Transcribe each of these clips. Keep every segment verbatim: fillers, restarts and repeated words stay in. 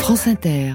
France Inter.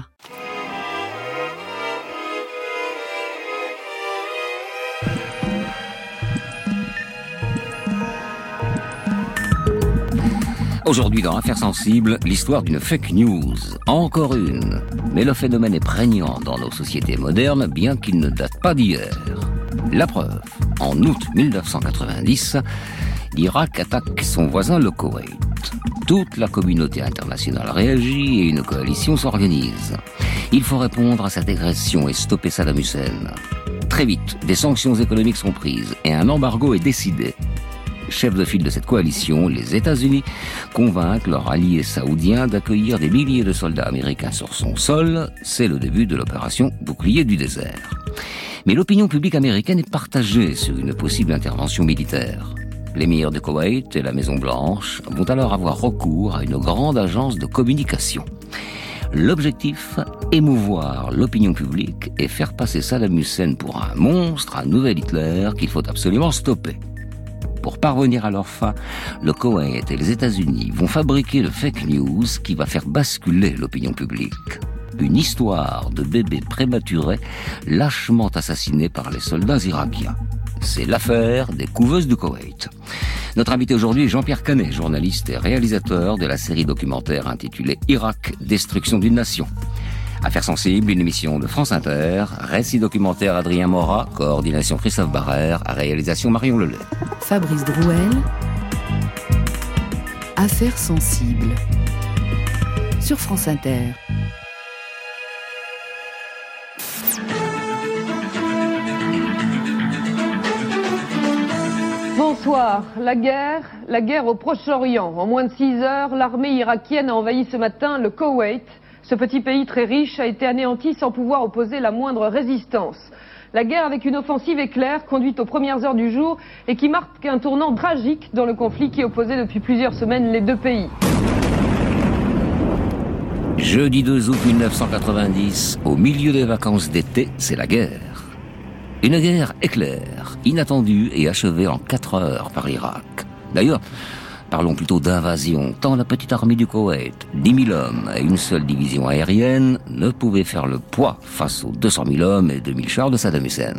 Aujourd'hui dans Affaires sensibles, l'histoire d'une fake news. Encore une. Mais le phénomène est prégnant dans nos sociétés modernes, bien qu'il ne date pas d'hier. La preuve, en août mille neuf cent quatre-vingt-dix, l'Irak attaque son voisin le Koweït. Toute la communauté internationale réagit et une coalition s'organise. Il faut répondre à cette agression et stopper Saddam Hussein. Très vite, des sanctions économiques sont prises et un embargo est décidé. Chef de file de cette coalition, les États-Unis convainquent leurs alliés saoudiens d'accueillir des milliers de soldats américains sur son sol. C'est le début de l'opération Bouclier du désert. Mais l'opinion publique américaine est partagée sur une possible intervention militaire. L'émir de Koweït et la Maison-Blanche vont alors avoir recours à une grande agence de communication. L'objectif, émouvoir l'opinion publique et faire passer Saddam Hussein pour un monstre, un nouvel Hitler qu'il faut absolument stopper. Pour parvenir à leur fin, le Koweït et les États-Unis vont fabriquer le fake news qui va faire basculer l'opinion publique. Une histoire de bébés prématurés lâchement assassinés par les soldats irakiens. C'est l'affaire des couveuses du Koweït. Notre invité aujourd'hui est Jean-Pierre Canet, journaliste et réalisateur de la série documentaire intitulée Irak, destruction d'une nation. Affaires sensibles, une émission de France Inter, récit documentaire Adrien Morat, coordination Christophe Barrère, réalisation Marion Lelay. Fabrice Drouel, Affaires sensibles, sur France Inter. Bonsoir. La guerre, la guerre au Proche-Orient. En moins de six heures, l'armée irakienne a envahi ce matin le Koweït. Ce petit pays très riche a été anéanti sans pouvoir opposer la moindre résistance. La guerre avec une offensive éclair conduite aux premières heures du jour et qui marque un tournant tragique dans le conflit qui opposait depuis plusieurs semaines les deux pays. Jeudi deux août mille neuf cent quatre-vingt-dix, au milieu des vacances d'été, c'est la guerre. Une guerre éclair, inattendue et achevée en quatre heures par l'Irak. D'ailleurs, parlons plutôt d'invasion, tant la petite armée du Koweït, dix mille hommes et une seule division aérienne, ne pouvait faire le poids face aux deux cent mille hommes et deux mille chars de Saddam Hussein.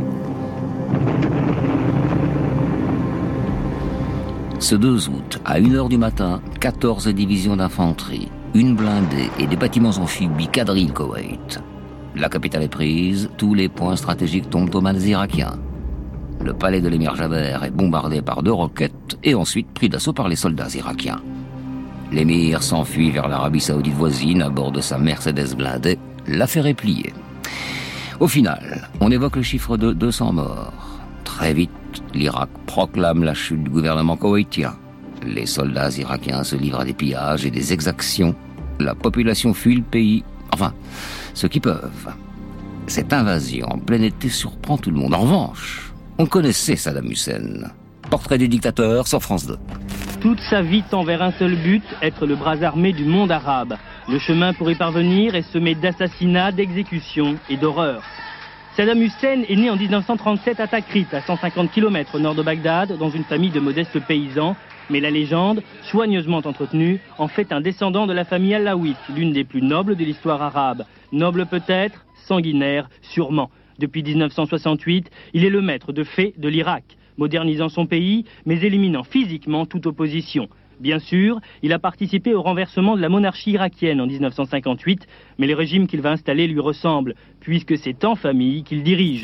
Ce deux août, à une heure du matin, quatorze divisions d'infanterie, une blindée et des bâtiments amphibies quadrillent le Koweït. La capitale est prise, tous les points stratégiques tombent aux mains des Irakiens. Le palais de l'émir Jaber est bombardé par deux roquettes et ensuite pris d'assaut par les soldats irakiens. L'émir s'enfuit vers l'Arabie saoudite voisine à bord de sa Mercedes blindée. L'affaire est pliée. Au final, on évoque le chiffre de deux cents morts. Très vite, l'Irak proclame la chute du gouvernement koweïtien. Les soldats irakiens se livrent à des pillages et des exactions. La population fuit le pays. Enfin, ceux qui peuvent. Cette invasion en plein été surprend tout le monde. En revanche, on connaissait Saddam Hussein. Portrait du dictateur sur France deux. Toute sa vie tend vers un seul but, être le bras armé du monde arabe. Le chemin pour y parvenir est semé d'assassinats, d'exécutions et d'horreurs. Saddam Hussein est né en dix-neuf cent trente-sept à Takrit, à cent cinquante kilomètres au nord de Bagdad, dans une famille de modestes paysans. Mais la légende, soigneusement entretenue, en fait un descendant de la famille alaouite, l'une des plus nobles de l'histoire arabe. Noble peut-être, sanguinaire sûrement. Depuis dix-neuf cent soixante-huit, il est le maître de fait de l'Irak, modernisant son pays, mais éliminant physiquement toute opposition. Bien sûr, il a participé au renversement de la monarchie irakienne en dix-neuf cent cinquante-huit, mais le régime qu'il va installer lui ressemble, puisque c'est en famille qu'il dirige.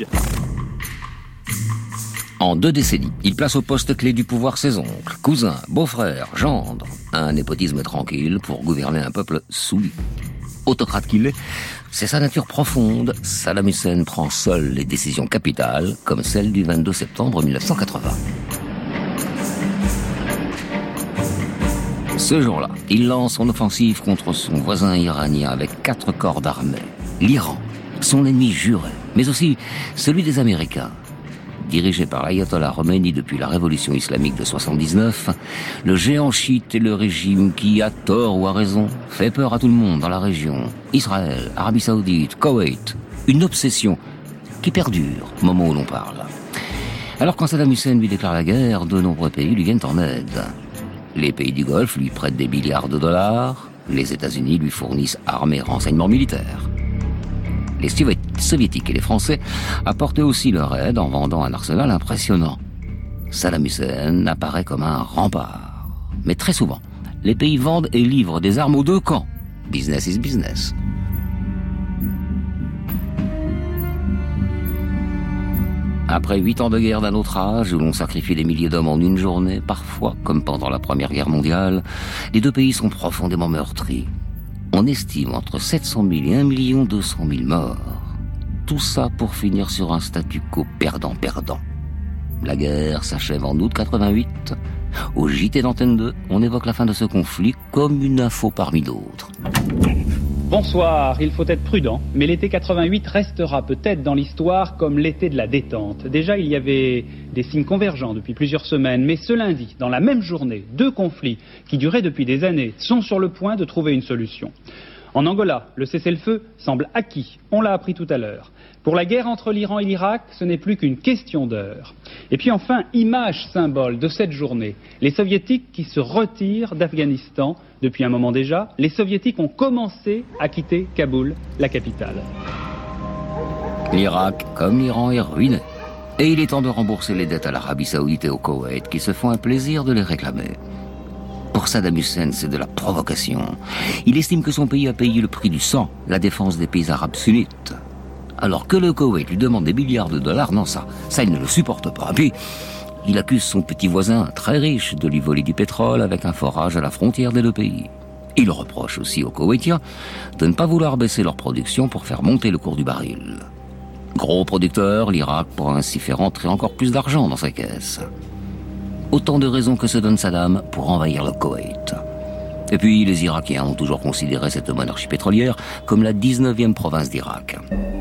En deux décennies, il place au poste clé du pouvoir ses oncles, cousins, beaux-frères, gendres. Un népotisme tranquille pour gouverner un peuple soumis. Autocrate qu'il est, c'est sa nature profonde. Saddam Hussein prend seul les décisions capitales, comme celle du vingt-deux septembre mille neuf cent quatre-vingts. Ce jour-là, il lance son offensive contre son voisin iranien avec quatre corps d'armée. L'Iran, son ennemi juré, mais aussi celui des Américains. Dirigé par l'ayatollah Khomeini depuis la révolution islamique de soixante-dix-neuf, le géant chiite est le régime qui, à tort ou à raison, fait peur à tout le monde dans la région. Israël, Arabie Saoudite, Koweït, une obsession qui perdure au moment où l'on parle. Alors quand Saddam Hussein lui déclare la guerre, de nombreux pays lui viennent en aide. Les pays du Golfe lui prêtent des milliards de dollars, les États-Unis lui fournissent armes et renseignements militaires. Les Soviétiques et les Français apportaient aussi leur aide en vendant un arsenal impressionnant. Saddam Hussein apparaît comme un rempart. Mais très souvent, les pays vendent et livrent des armes aux deux camps. Business is business. Après huit ans de guerre d'un autre âge, où l'on sacrifie des milliers d'hommes en une journée, parfois, comme pendant la Première Guerre mondiale, les deux pays sont profondément meurtris. On estime entre sept cent mille et un million deux cent mille morts. Tout ça pour finir sur un statu quo perdant-perdant. La guerre s'achève en août quatre-vingt-huit. Au J T d'Antenne deux, on évoque la fin de ce conflit comme une info parmi d'autres. Bonsoir, il faut être prudent, mais l'été quatre-vingt-huit restera peut-être dans l'histoire comme l'été de la détente. Déjà, il y avait des signes convergents depuis plusieurs semaines, mais ce lundi, dans la même journée, deux conflits qui duraient depuis des années sont sur le point de trouver une solution. En Angola, le cessez-le-feu semble acquis, on l'a appris tout à l'heure. Pour la guerre entre l'Iran et l'Irak, ce n'est plus qu'une question d'heure. Et puis enfin, image symbole de cette journée, les Soviétiques qui se retirent d'Afghanistan. Depuis un moment déjà, les Soviétiques ont commencé à quitter Kaboul, la capitale. L'Irak, comme l'Iran, est ruiné. Et il est temps de rembourser les dettes à l'Arabie Saoudite et au Koweït qui se font un plaisir de les réclamer. Pour Saddam Hussein, c'est de la provocation. Il estime que son pays a payé le prix du sang, la défense des pays arabes sunnites. Alors que le Koweït lui demande des milliards de dollars, non ça, ça il ne le supporte pas. Puis, il accuse son petit voisin, très riche, de lui voler du pétrole avec un forage à la frontière des deux pays. Il reproche aussi aux Koweïtiens de ne pas vouloir baisser leur production pour faire monter le cours du baril. Gros producteur, l'Irak pourra ainsi faire entrer encore plus d'argent dans ses caisses. Autant de raisons que se donne Saddam pour envahir le Koweït. Et puis, les Irakiens ont toujours considéré cette monarchie pétrolière comme la dix-neuvième province d'Irak.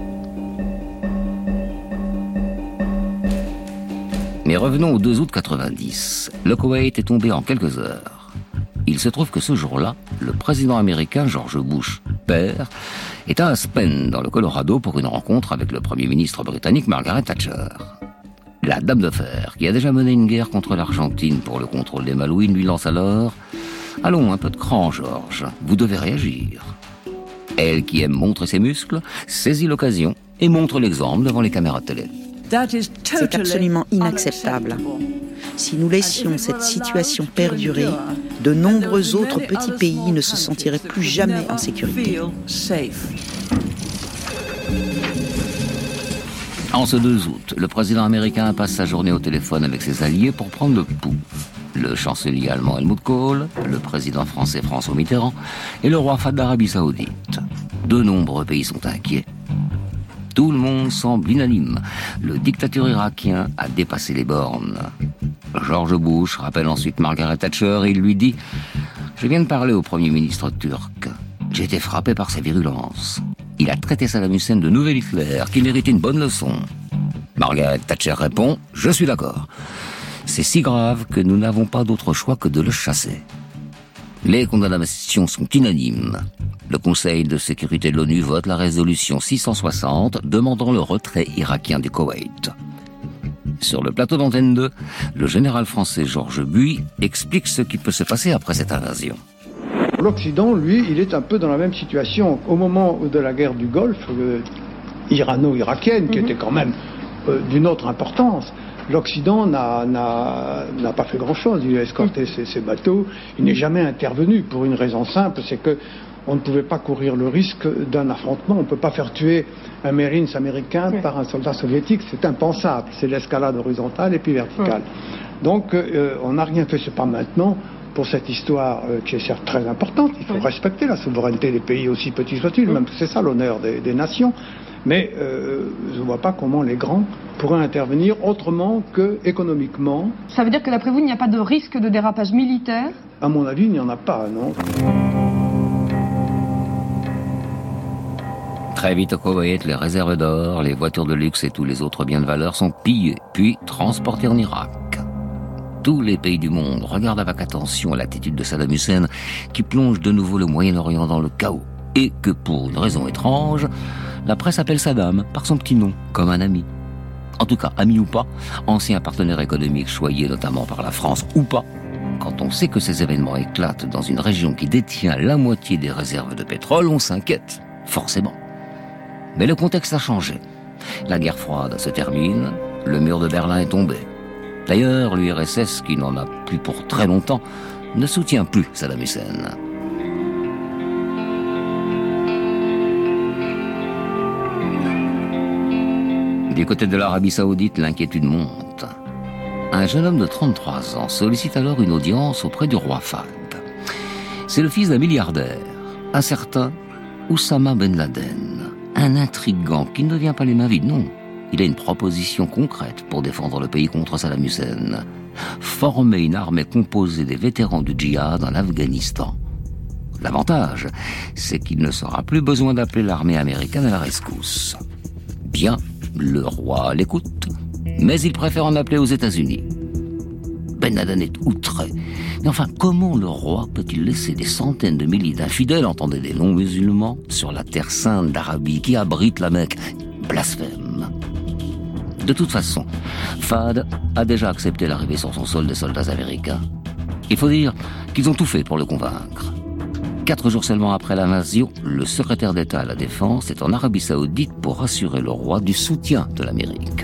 Mais revenons au deux août quatre-vingt-dix. Le Koweït est tombé en quelques heures. Il se trouve que ce jour-là, le président américain George Bush, père, est à Aspen, dans le Colorado, pour une rencontre avec le premier ministre britannique Margaret Thatcher. La dame de fer, qui a déjà mené une guerre contre l'Argentine pour le contrôle des Malouines, lui lance alors « Allons, un peu de cran, George, vous devez réagir ». Elle, qui aime montrer ses muscles, saisit l'occasion et montre l'exemple devant les caméras de télé. C'est absolument inacceptable. Si nous laissions cette situation perdurer, de nombreux autres petits pays ne se sentiraient plus jamais en sécurité. En ce deux août, le président américain passe sa journée au téléphone avec ses alliés pour prendre le pouls. Le chancelier allemand Helmut Kohl, le président français François Mitterrand et le roi Fahd d'Arabie Saoudite. De nombreux pays sont inquiets. Tout le monde semble unanime. Le dictateur irakien a dépassé les bornes. George Bush rappelle ensuite Margaret Thatcher et il lui dit « Je viens de parler au Premier ministre turc. J'ai été frappé par sa virulence. Il a traité Saddam Hussein de nouvel Hitler, qui méritait une bonne leçon. » Margaret Thatcher répond « Je suis d'accord. C'est si grave que nous n'avons pas d'autre choix que de le chasser. » Les condamnations sont unanimes. Le Conseil de sécurité de l'ONU vote la résolution six cent soixante demandant le retrait irakien du Koweït. Sur le plateau d'Antenne deux, le général français Georges Buy explique ce qui peut se passer après cette invasion. L'Occident, lui, il est un peu dans la même situation. Au moment de la guerre du Golfe, euh, irano-irakienne, qui mm-hmm. était quand même euh, d'une autre importance, l'Occident n'a, n'a, n'a pas fait grand-chose. Il a escorté ses, ses bateaux. Il n'est jamais intervenu pour une raison simple, c'est que on ne pouvait pas courir le risque d'un affrontement. On ne peut pas faire tuer un Marines américain oui. par un soldat soviétique. C'est impensable. C'est l'escalade horizontale et puis verticale. Oui. Donc, euh, on n'a rien fait. C'est pas maintenant pour cette histoire euh, qui est certes très importante. Il faut oui. respecter la souveraineté des pays, aussi petits soient-ils. Oui. Même c'est ça l'honneur des, des nations. Mais euh, je ne vois pas comment les grands pourraient intervenir autrement que économiquement. Ça veut dire que d'après vous, il n'y a pas de risque de dérapage militaire ? À mon avis, il n'y en a pas, non. Très vite au Koweït, les réserves d'or, les voitures de luxe et tous les autres biens de valeur sont pillés, puis transportés en Irak. Tous les pays du monde regardent avec attention l'attitude de Saddam Hussein qui plonge de nouveau le Moyen-Orient dans le chaos. Et que pour une raison étrange, la presse appelle Saddam par son petit nom, comme un ami. En tout cas, ami ou pas, ancien partenaire économique choyé notamment par la France ou pas, Quand on sait que ces événements éclatent dans une région qui détient la moitié des réserves de pétrole, on s'inquiète, forcément. Mais le contexte a changé. La guerre froide se termine, le mur de Berlin est tombé. D'ailleurs, l'U R S S, qui n'en a plus pour très longtemps, ne soutient plus Saddam Hussein. Du côté de l'Arabie Saoudite, l'inquiétude monte. Un jeune homme de trente-trois ans sollicite alors une audience auprès du roi Fahd. C'est le fils d'un milliardaire, un certain Oussama Ben Laden, un intrigant qui ne vient pas les mains vides, non. Il a une proposition concrète pour défendre le pays contre Saddam Hussein. Former une armée composée des vétérans du djihad en Afghanistan. L'avantage, c'est qu'il ne sera plus besoin d'appeler l'armée américaine à la rescousse. Bien, le roi l'écoute, mais il préfère en appeler aux États-Unis. Ben Laden est outré. Mais enfin, comment le roi peut-il laisser des centaines de milliers d'infidèles, entendez des non-musulmans, sur la terre sainte d'Arabie qui abrite la Mecque? Blasphème. De toute façon, Fahd a déjà accepté l'arrivée sur son sol des soldats américains. Il faut dire qu'ils ont tout fait pour le convaincre. Quatre jours seulement après l'invasion, le secrétaire d'État à la Défense est en Arabie Saoudite pour assurer le roi du soutien de l'Amérique.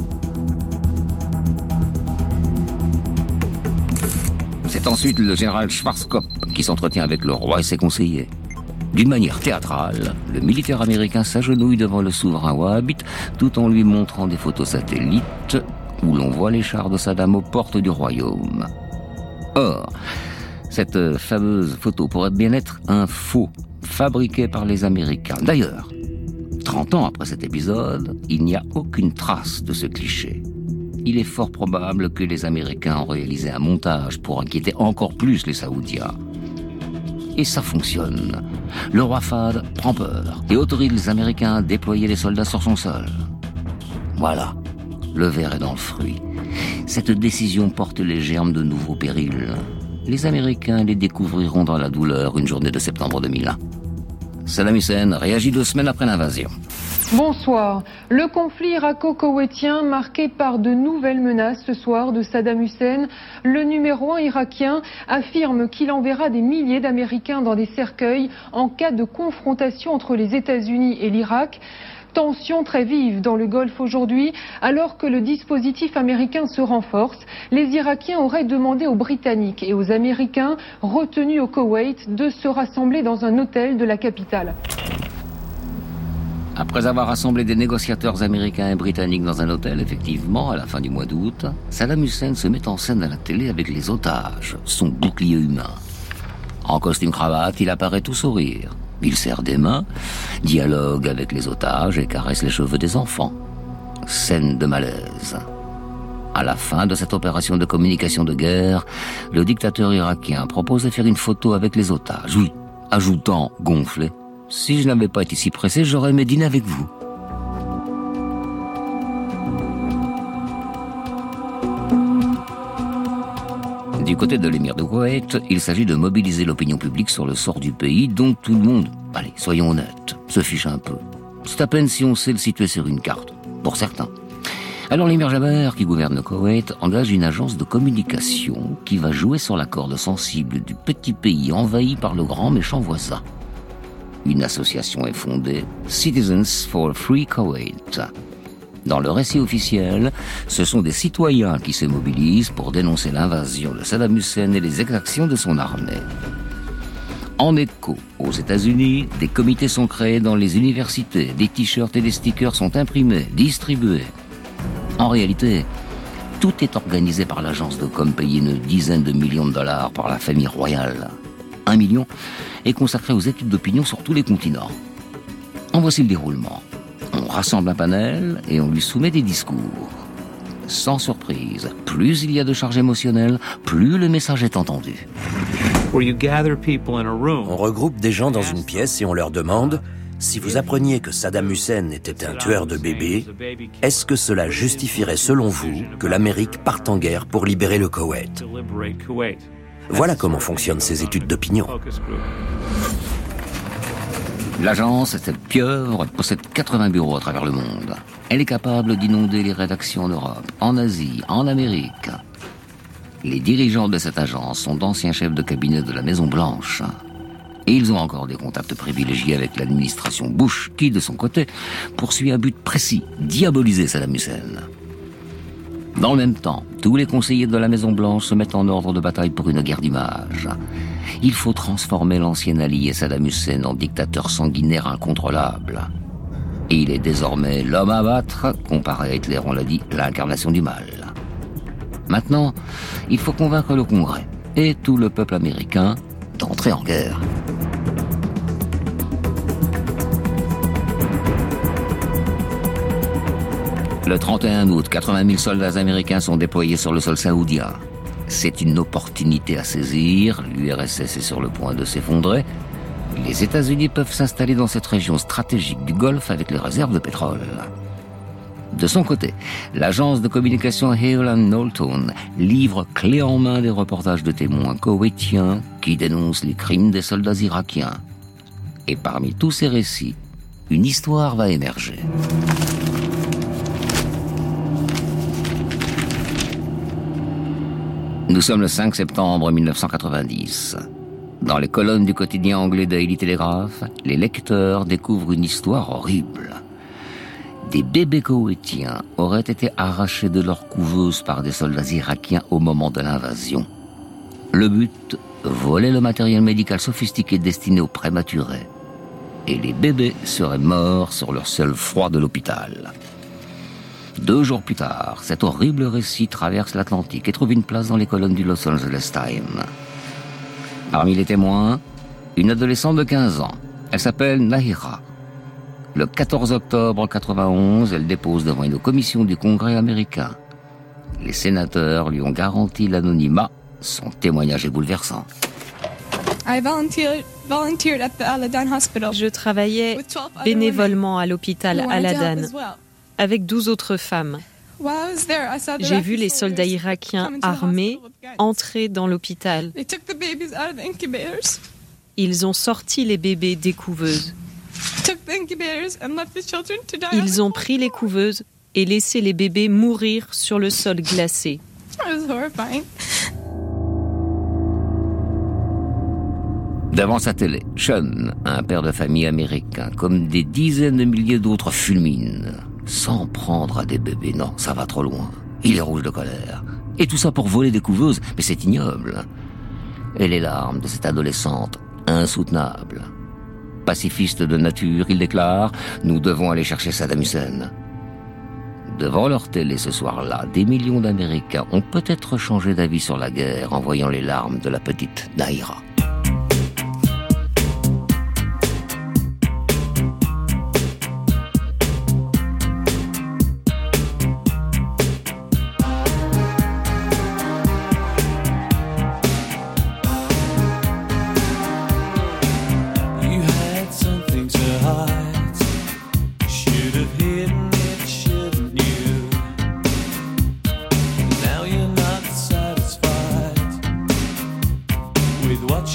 C'est ensuite le général Schwarzkopf qui s'entretient avec le roi et ses conseillers. D'une manière théâtrale, le militaire américain s'agenouille devant le souverain wahhabite tout en lui montrant des photos satellites où l'on voit les chars de Saddam aux portes du royaume. Or, cette fameuse photo pourrait bien être un faux, fabriqué par les Américains. D'ailleurs, trente ans après cet épisode, il n'y a aucune trace de ce cliché. Il est fort probable que les Américains ont réalisé un montage pour inquiéter encore plus les Saoudiens. Et ça fonctionne. Le roi Fahd prend peur et autorise les Américains à déployer les soldats sur son sol. Voilà, le ver est dans le fruit. Cette décision porte les germes de nouveaux périls. Les Américains les découvriront dans la douleur une journée de septembre deux mille un. Saddam Hussein réagit deux semaines après l'invasion. Bonsoir. Le conflit irako-koweïtien marqué par de nouvelles menaces ce soir de Saddam Hussein. Le numéro un irakien affirme qu'il enverra des milliers d'Américains dans des cercueils en cas de confrontation entre les États-Unis et l'Irak. Tension très vive dans le Golfe aujourd'hui, alors que le dispositif américain se renforce. Les Irakiens auraient demandé aux Britanniques et aux Américains retenus au Koweït de se rassembler dans un hôtel de la capitale. Après avoir rassemblé des négociateurs américains et britanniques dans un hôtel, effectivement, à la fin du mois d'août, Saddam Hussein se met en scène à la télé avec les otages, son bouclier humain. En costume-cravate, il apparaît tout sourire. Il serre des mains, dialogue avec les otages et caresse les cheveux des enfants. Scène de malaise. À la fin de cette opération de communication de guerre, le dictateur irakien propose de faire une photo avec les otages. Oui, ajoutant, gonflé: si je n'avais pas été si pressé, j'aurais aimé dîner avec vous. Du côté de l'émir de Koweït, il s'agit de mobiliser l'opinion publique sur le sort du pays dont tout le monde, allez, soyons honnêtes, se fiche un peu. C'est à peine si on sait le situer sur une carte, pour certains. Alors l'émir Jaber, qui gouverne le Koweït, engage une agence de communication qui va jouer sur la corde sensible du petit pays envahi par le grand méchant voisin. Une association est fondée, Citizens for a Free Koweït. Dans le récit officiel, ce sont des citoyens qui se mobilisent pour dénoncer l'invasion de Saddam Hussein et les exactions de son armée. En écho aux États-Unis, des comités sont créés dans les universités, des t-shirts et des stickers sont imprimés, distribués. En réalité, tout est organisé par l'agence de com payée une dizaine de millions de dollars par la famille royale. Un million est consacré aux études d'opinion sur tous les continents. En voici le déroulement. On rassemble un panel et on lui soumet des discours. Sans surprise, plus il y a de charge émotionnelle, plus le message est entendu. On regroupe des gens dans une pièce et on leur demande: si vous appreniez que Saddam Hussein était un tueur de bébés, est-ce que cela justifierait selon vous que l'Amérique parte en guerre pour libérer le Koweït? Voilà comment fonctionnent ces études d'opinion. L'agence, cette pieuvre, possède quatre-vingts bureaux à travers le monde. Elle est capable d'inonder les rédactions en Europe, en Asie, en Amérique. Les dirigeants de cette agence sont d'anciens chefs de cabinet de la Maison-Blanche. Et ils ont encore des contacts privilégiés avec l'administration Bush, qui, de son côté, poursuit un but précis, diaboliser Saddam Hussein. Dans le même temps, tous les conseillers de la Maison-Blanche se mettent en ordre de bataille pour une guerre d'image. Il faut transformer l'ancien allié Saddam Hussein en dictateur sanguinaire incontrôlable. Et il est désormais l'homme à battre, comparé à Hitler, on l'a dit, l'incarnation du mal. Maintenant, il faut convaincre le Congrès et tout le peuple américain d'entrer en guerre. Le trente et un août, quatre-vingt mille soldats américains sont déployés sur le sol saoudien. C'est une opportunité à saisir, l'U R S S est sur le point de s'effondrer. Les États-Unis peuvent s'installer dans cette région stratégique du Golfe avec les réserves de pétrole. De son côté, l'agence de communication Hale and Knowlton livre clé en main des reportages de témoins koweïtiens qui dénoncent les crimes des soldats irakiens. Et parmi tous ces récits, une histoire va émerger. Nous sommes le cinq septembre mille neuf cent quatre-vingt-dix. Dans les colonnes du quotidien anglais Daily Telegraph, les lecteurs découvrent une histoire horrible. Des bébés koweïtiens auraient été arrachés de leur couveuse par des soldats irakiens au moment de l'invasion. Le but, voler le matériel médical sophistiqué destiné aux prématurés. Et les bébés seraient morts sur leur seul froid de l'hôpital. Deux jours plus tard, cet horrible récit traverse l'Atlantique et trouve une place dans les colonnes du Los Angeles Times. Parmi les témoins, une adolescente de quinze ans. Elle s'appelle Nahira. Le quatorze octobre quatre-vingt-onze, elle dépose devant une commission du Congrès américain. Les sénateurs lui ont garanti l'anonymat. Son témoignage est bouleversant. Je travaillais bénévolement à l'hôpital Al-Adan avec douze autres femmes. J'ai vu les soldats irakiens armés entrer dans l'hôpital. Ils ont sorti les bébés des couveuses. Ils ont pris les couveuses et laissé les bébés mourir sur le sol glacé. Devant sa télé, Sean, un père de famille américain, comme des dizaines de milliers d'autres, fulmine. Sans prendre à des bébés, non, ça va trop loin. Il est rouge de colère. Et tout ça pour voler des couveuses, mais c'est ignoble. Et les larmes de cette adolescente, insoutenables. Pacifiste de nature, il déclare « Nous devons aller chercher Saddam Hussein ». Devant leur télé ce soir-là, des millions d'Américains ont peut-être changé d'avis sur la guerre en voyant les larmes de la petite Nahira. With what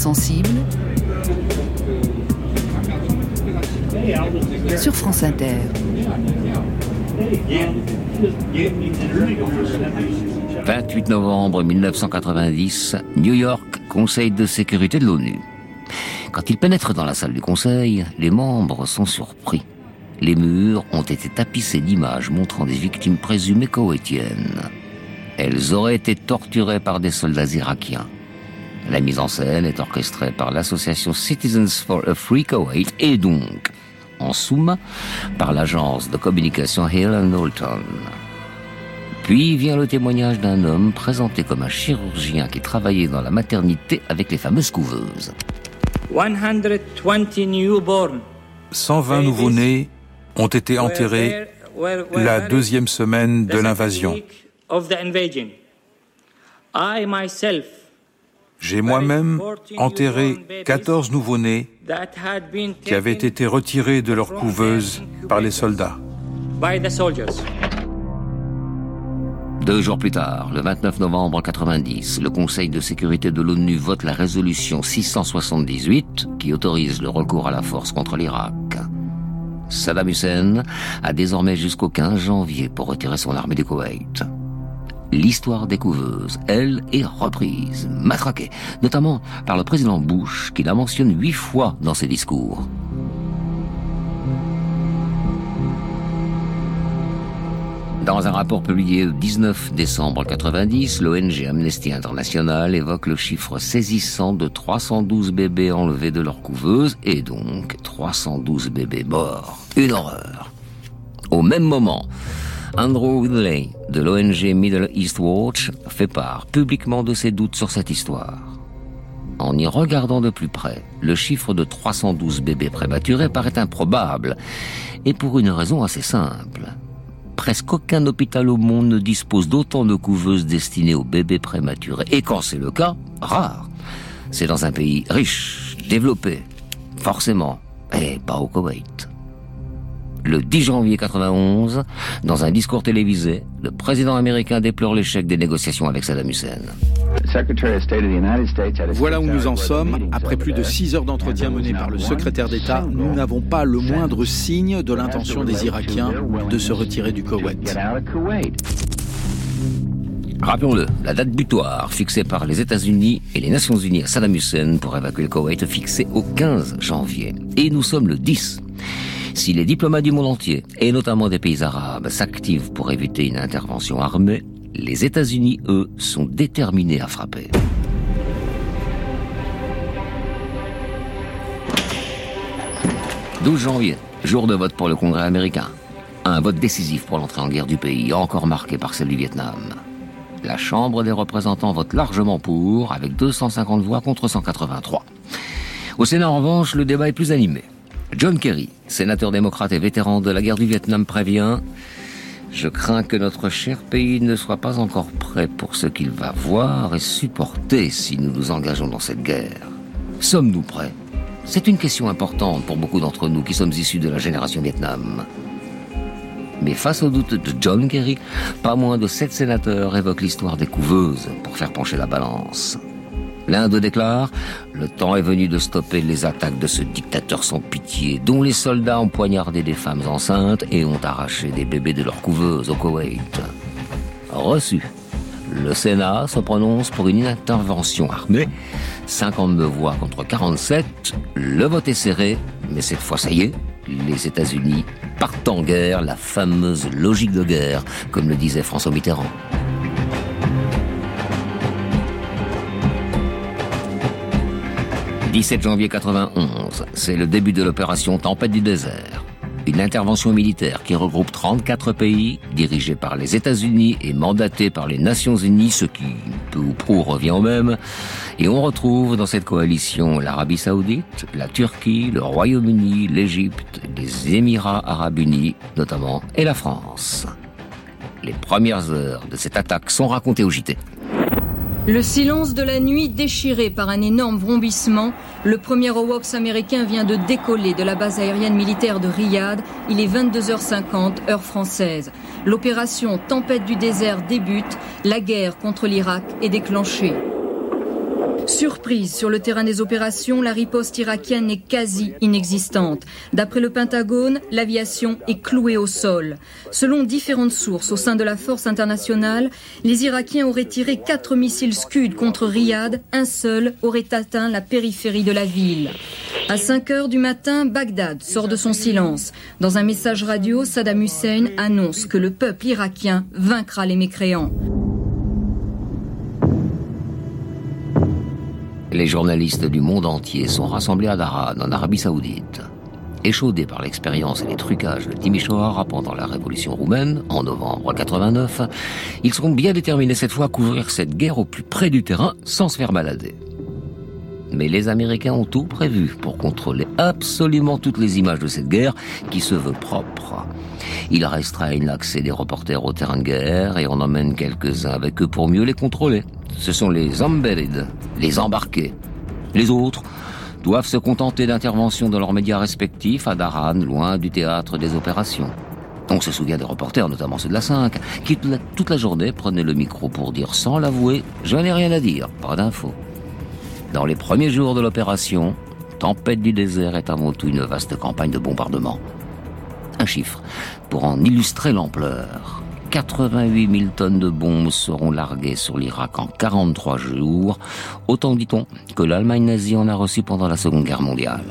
sensible sur France Inter. vingt-huit novembre mille neuf cent quatre-vingt-dix, New York, Conseil de sécurité de l'ONU. Quand ils pénètrent dans la salle du Conseil, les membres sont surpris. Les murs ont été tapissés d'images montrant des victimes présumées koweïtiennes. Elles auraient été torturées par des soldats irakiens. La mise en scène est orchestrée par l'association Citizens for a Free Kuwait et donc, en sous-main, par l'agence de communication Hill and Knowlton. Puis vient le témoignage d'un homme présenté comme un chirurgien qui travaillait dans la maternité avec les fameuses couveuses. cent vingt nouveau-nés ont été enterrés la deuxième semaine de l'invasion. J'ai moi-même enterré quatorze nouveau-nés qui avaient été retirés de leur couveuse par les soldats. Deux jours plus tard, le vingt-neuf novembre quatre-vingt-dix, le Conseil de sécurité de l'ONU vote la résolution six cent soixante-dix-huit qui autorise le recours à la force contre l'Irak. Saddam Hussein a désormais jusqu'au quinze janvier pour retirer son armée du Koweït. L'histoire des couveuses, elle, est reprise, matraquée, notamment par le président Bush qui la mentionne huit fois dans ses discours. Dans un rapport publié le dix-neuf décembre quatre-vingt-dix, l'O N G Amnesty International évoque le chiffre saisissant de trois cent douze bébés enlevés de leur couveuse et donc trois cent douze bébés morts. Une horreur. Au même moment, Andrew Whitley de l'O N G Middle East Watch fait part publiquement de ses doutes sur cette histoire. En y regardant de plus près, le chiffre de trois cent douze bébés prématurés paraît improbable, et pour une raison assez simple. Presque aucun hôpital au monde ne dispose d'autant de couveuses destinées aux bébés prématurés. Et quand c'est le cas, rare. C'est dans un pays riche, développé, forcément, et pas au Koweït. Le dix janvier quatre-vingt-onze, dans un discours télévisé, le président américain déplore l'échec des négociations avec Saddam Hussein. Voilà où nous en sommes. Après plus de six heures d'entretien menés par le secrétaire d'État, nous n'avons pas le moindre signe de l'intention des Irakiens de se retirer du Koweït. Rappelons-le, la date butoir fixée par les États-Unis et les Nations Unies à Saddam Hussein pour évacuer le Koweït est fixée au quinze janvier. Et nous sommes le dix. Si les diplomates du monde entier, et notamment des pays arabes, s'activent pour éviter une intervention armée, les États-Unis, eux, sont déterminés à frapper. douze janvier, jour de vote pour le Congrès américain. Un vote décisif pour l'entrée en guerre du pays, encore marqué par celle du Vietnam. La Chambre des représentants vote largement pour, avec deux cent cinquante voix contre cent quatre-vingt-trois. Au Sénat, en revanche, le débat est plus animé. John Kerry, sénateur démocrate et vétéran de la guerre du Vietnam, prévient « Je crains que notre cher pays ne soit pas encore prêt pour ce qu'il va voir et supporter si nous nous engageons dans cette guerre. Sommes-nous prêts ? C'est une question importante pour beaucoup d'entre nous qui sommes issus de la génération Vietnam. » Mais face aux doutes de John Kerry, pas moins de sept sénateurs évoquent l'histoire des couveuses pour faire pencher la balance. L'un d'eux déclare « Le temps est venu de stopper les attaques de ce dictateur sans pitié, dont les soldats ont poignardé des femmes enceintes et ont arraché des bébés de leur couveuse au Koweït. » Reçu. Le Sénat se prononce pour une intervention armée. cinquante-deux voix contre quarante-sept. Le vote est serré, mais cette fois, ça y est, les États-Unis partent en guerre, la fameuse logique de guerre, comme le disait François Mitterrand. dix-sept janvier quatre-vingt-onze, c'est le début de l'opération Tempête du désert. Une intervention militaire qui regroupe trente-quatre pays, dirigée par les États-Unis et mandatée par les Nations Unies, ce qui, peu ou prou, revient au même. Et on retrouve dans cette coalition l'Arabie Saoudite, la Turquie, le Royaume-Uni, l'Égypte, les Émirats Arabes Unis, notamment, et la France. Les premières heures de cette attaque sont racontées au J T. Le silence de la nuit déchiré par un énorme vrombissement, le premier AWACS américain vient de décoller de la base aérienne militaire de Riyad. Il est vingt-deux heures cinquante, heure française. L'opération Tempête du désert débute, la guerre contre l'Irak est déclenchée. Surprise, sur le terrain des opérations, la riposte irakienne est quasi inexistante. D'après le Pentagone, l'aviation est clouée au sol. Selon différentes sources au sein de la force internationale, les Irakiens auraient tiré quatre missiles Scud contre Riyad, un seul aurait atteint la périphérie de la ville. À cinq heures du matin, Bagdad sort de son silence. Dans un message radio, Saddam Hussein annonce que le peuple irakien vaincra les mécréants. Les journalistes du monde entier sont rassemblés à Daran, en Arabie Saoudite. Échaudés par l'expérience et les trucages de Timișoara pendant la révolution roumaine, en novembre quatre-vingt-neuf, ils seront bien déterminés cette fois à couvrir cette guerre au plus près du terrain, sans se faire balader. Mais les Américains ont tout prévu pour contrôler absolument toutes les images de cette guerre qui se veut propre. Ils restreignent l'accès des reporters au terrain de guerre et on emmène quelques-uns avec eux pour mieux les contrôler. Ce sont les embedded, les embarqués. Les autres doivent se contenter d'interventions dans leurs médias respectifs à Daran, loin du théâtre des opérations. On se souvient des reporters, notamment ceux de la cinq, qui toute la journée prenaient le micro pour dire sans l'avouer « je n'ai rien à dire, pas d'infos ». Dans les premiers jours de l'opération, Tempête du désert est avant tout une vaste campagne de bombardement. Un chiffre pour en illustrer l'ampleur. quatre-vingt-huit mille tonnes de bombes seront larguées sur l'Irak en quarante-trois jours, autant dit-on que l'Allemagne nazie en a reçu pendant la Seconde Guerre mondiale.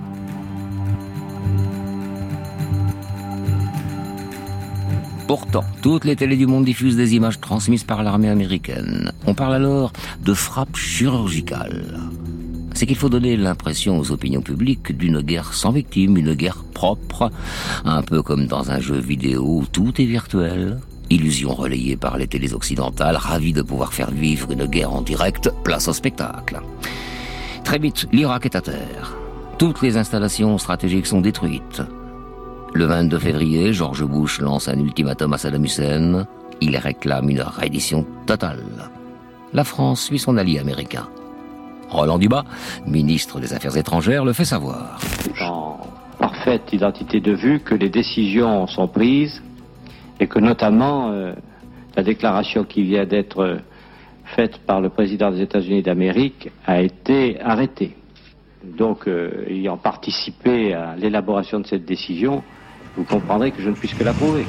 Pourtant, toutes les télés du monde diffusent des images transmises par l'armée américaine. On parle alors de frappe chirurgicale. C'est qu'il faut donner l'impression aux opinions publiques d'une guerre sans victime, une guerre propre, un peu comme dans un jeu vidéo où tout est virtuel. Illusion relayée par les télés occidentales, ravies de pouvoir faire vivre une guerre en direct, place au spectacle. Très vite, l'Irak est à terre. Toutes les installations stratégiques sont détruites. Le vingt-deux février, George Bush lance un ultimatum à Saddam Hussein. Il réclame une reddition totale. La France suit son allié américain. Roland Dubas, ministre des Affaires étrangères, le fait savoir. En parfaite identité de vue que les décisions sont prises et que notamment euh, la déclaration qui vient d'être faite par le président des États-Unis d'Amérique a été arrêtée. Donc, euh, ayant participé à l'élaboration de cette décision, vous comprendrez que je ne puisse que l'approuver.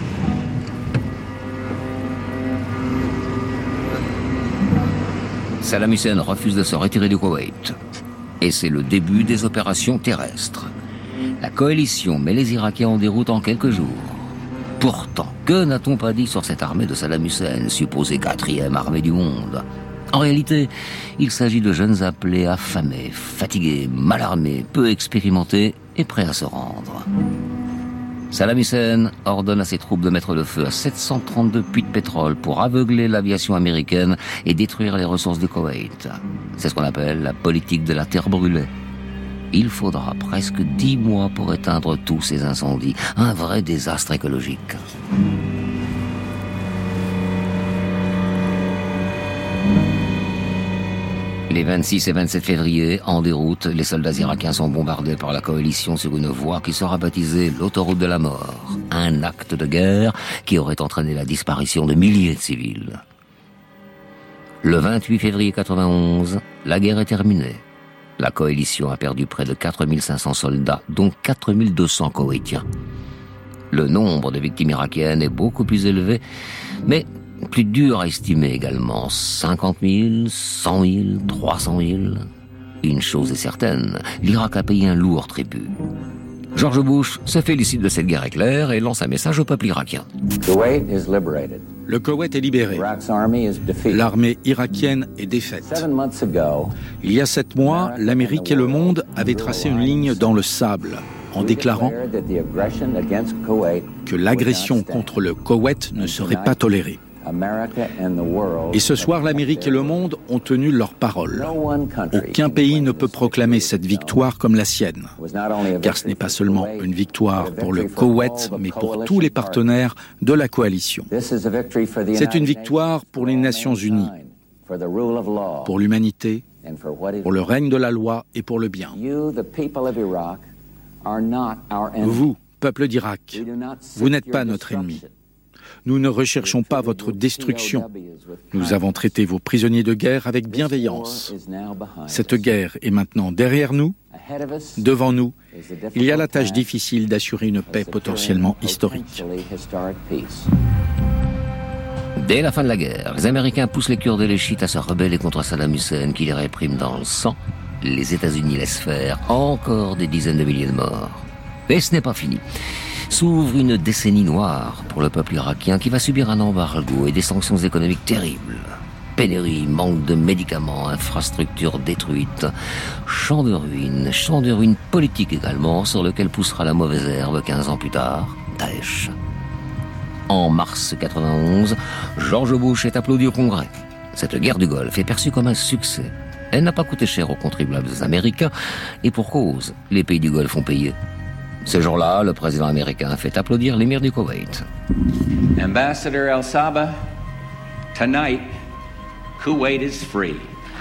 Saddam Hussein refuse de se retirer du Koweït. Et c'est le début des opérations terrestres. La coalition met les Irakiens en déroute en quelques jours. Pourtant, que n'a-t-on pas dit sur cette armée de Saddam Hussein, supposée quatrième armée du monde ? En réalité, il s'agit de jeunes appelés affamés, fatigués, mal armés, peu expérimentés et prêts à se rendre. Saddam Hussein ordonne à ses troupes de mettre le feu à sept cent trente-deux puits de pétrole pour aveugler l'aviation américaine et détruire les ressources du Koweït. C'est ce qu'on appelle la politique de la terre brûlée. Il faudra presque dix mois pour éteindre tous ces incendies. Un vrai désastre écologique. Les vingt-six et vingt-sept février, en déroute, les soldats irakiens sont bombardés par la coalition sur une voie qui sera baptisée l'autoroute de la mort. Un acte de guerre qui aurait entraîné la disparition de milliers de civils. Le vingt-huit février quatre-vingt-onze, la guerre est terminée. La coalition a perdu près de quatre mille cinq cents soldats, dont quatre mille deux cents koweïtiens. Le nombre de victimes irakiennes est beaucoup plus élevé, mais plus dur à estimer également. cinquante mille, cent mille, trois cent mille. Une chose est certaine, l'Irak a payé un lourd tribut. George Bush se félicite de cette guerre éclair et lance un message au peuple irakien. Le Koweït est libéré. L'armée irakienne est défaite. Il y a sept mois, l'Amérique et le monde avaient tracé une ligne dans le sable en déclarant que l'agression contre le Koweït ne serait pas tolérée. Et ce soir, l'Amérique et le monde ont tenu leur parole. Aucun pays ne peut proclamer cette victoire comme la sienne, car ce n'est pas seulement une victoire pour le Koweït, mais pour tous les partenaires de la coalition. C'est une victoire pour les Nations Unies, pour l'humanité, pour le règne de la loi et pour le bien. Vous, peuple d'Irak, vous n'êtes pas notre ennemi. Nous ne recherchons pas votre destruction. Nous avons traité vos prisonniers de guerre avec bienveillance. Cette guerre est maintenant derrière nous, devant nous. Il y a la tâche difficile d'assurer une paix potentiellement historique. Dès la fin de la guerre, les Américains poussent les Kurdes et les Chiites à se rebeller contre Saddam Hussein qui les réprime dans le sang. Les États-Unis laissent faire encore des dizaines de milliers de morts. Mais ce n'est pas fini. S'ouvre une décennie noire pour le peuple irakien qui va subir un embargo et des sanctions économiques terribles. Pénurie, manque de médicaments, infrastructures détruites, champ de ruines, champ de ruines politiques également, sur lequel poussera la mauvaise herbe quinze ans plus tard, Daesh. En mars quatre-vingt-onze, George Bush est applaudi au Congrès. Cette guerre du Golfe est perçue comme un succès. Elle n'a pas coûté cher aux contribuables américains, et pour cause, les pays du Golfe ont payé. Ce jour-là, le président américain fait applaudir l'émir du Koweït. Ambassador El Saba, tonight, Kuwait is free.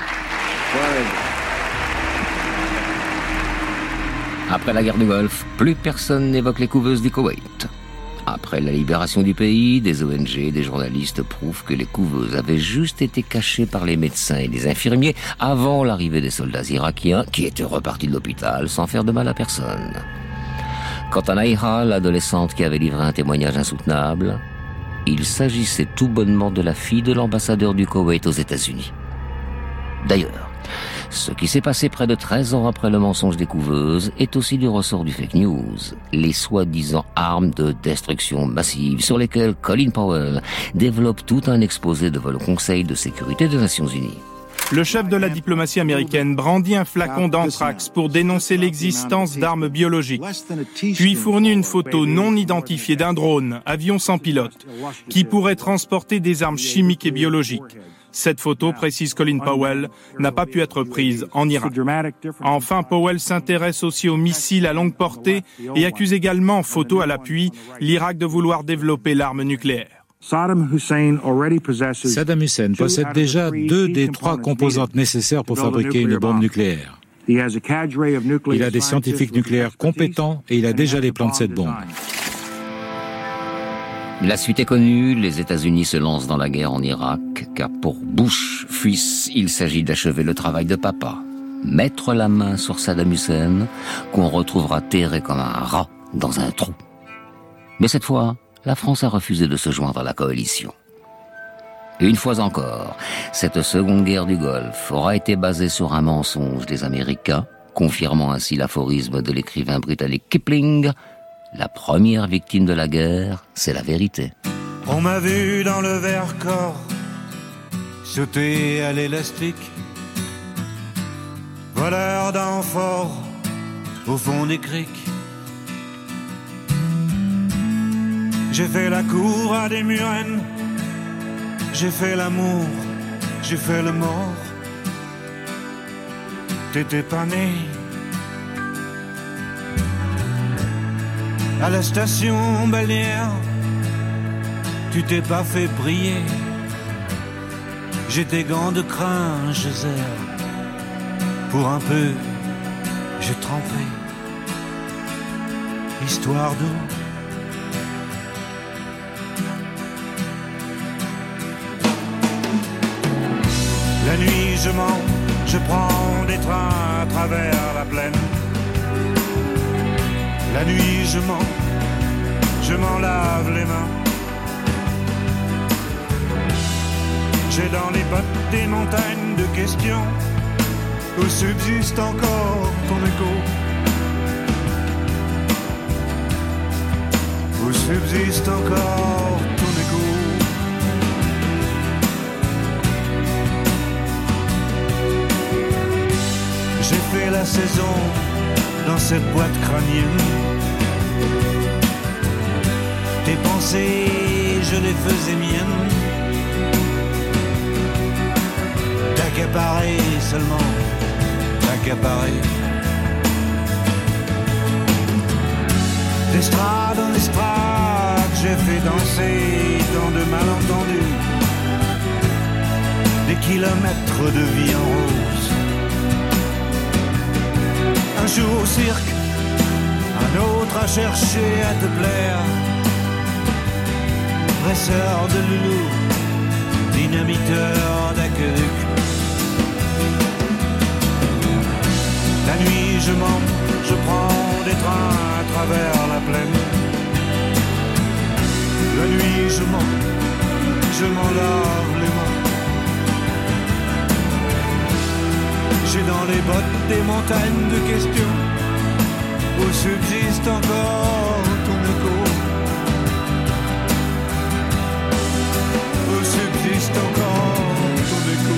Après la guerre du Golfe, plus personne n'évoque les couveuses du Koweït. Après la libération du pays, des O N G et des journalistes prouvent que les couveuses avaient juste été cachées par les médecins et les infirmiers avant l'arrivée des soldats irakiens qui étaient repartis de l'hôpital sans faire de mal à personne. Quant à Naïha, l'adolescente qui avait livré un témoignage insoutenable, il s'agissait tout bonnement de la fille de l'ambassadeur du Koweït aux États-Unis. D'ailleurs, ce qui s'est passé près de treize ans après le mensonge des couveuses est aussi du ressort du fake news, les soi-disant armes de destruction massive sur lesquelles Colin Powell développe tout un exposé devant le Conseil de sécurité des Nations Unies. Le chef de la diplomatie américaine brandit un flacon d'anthrax pour dénoncer l'existence d'armes biologiques, puis fournit une photo non identifiée d'un drone, avion sans pilote, qui pourrait transporter des armes chimiques et biologiques. Cette photo, précise Colin Powell, n'a pas pu être prise en Irak. Enfin, Powell s'intéresse aussi aux missiles à longue portée et accuse également, photo à l'appui, l'Irak de vouloir développer l'arme nucléaire. Saddam Hussein possède déjà deux des trois composantes nécessaires pour fabriquer une bombe nucléaire. Il a des scientifiques nucléaires compétents et il a déjà les plans de cette bombe. La suite est connue, les États-Unis se lancent dans la guerre en Irak, car pour Bush, fils, il s'agit d'achever le travail de papa. Mettre la main sur Saddam Hussein, qu'on retrouvera terré comme un rat dans un trou. Mais cette fois, la France a refusé de se joindre à la coalition. Une fois encore, cette seconde guerre du Golfe aura été basée sur un mensonge des Américains, confirmant ainsi l'aphorisme de l'écrivain britannique Kipling: la première victime de la guerre, c'est la vérité. On m'a vu dans le Vercors sauter à l'élastique, voleur d'amphores au fond des criques. J'ai fait la cour à des murennes, j'ai fait l'amour, j'ai fait le mort. T'étais pas né. À la station balnéaire, tu t'es pas fait prier. J'ai tes gants de crin, je serre. Pour un peu, j'ai trempé. Histoire d'eau. La nuit je mens, je prends des trains à travers la plaine. La nuit je mens, je m'en lave les mains. J'ai dans les bottes des montagnes de questions où subsiste encore ton écho. Où subsiste encore ton écho. J'ai fait la saison dans cette boîte crânienne. Tes pensées, je les faisais miennes. T'accaparer seulement, t'accaparer. D'estrade en estrade, j'ai fait danser tant de malentendus. Des kilomètres de vie en rose. Un jour au cirque, un autre à chercher à te plaire. compresseur de loulou, dynamiteur d'aqueduc. La nuit je mens, je prends des trains à travers la plaine. La nuit je mens, je m'en lave les mains. J'ai dans les bottes des montagnes de questions où subsiste encore ton écho. Où subsiste encore ton écho.